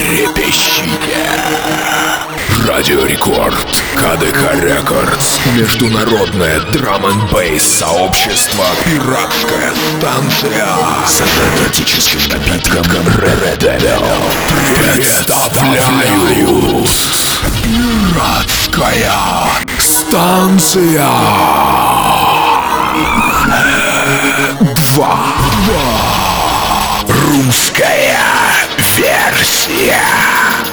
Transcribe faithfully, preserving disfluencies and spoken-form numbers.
Трепещите. Радио Рекорд, КДК Рекордс, международное драм-н-бейс сообщество «Пиратская станция» с энергетическим напитком Red Devil представляют «Пиратская станция» два. Русская версия.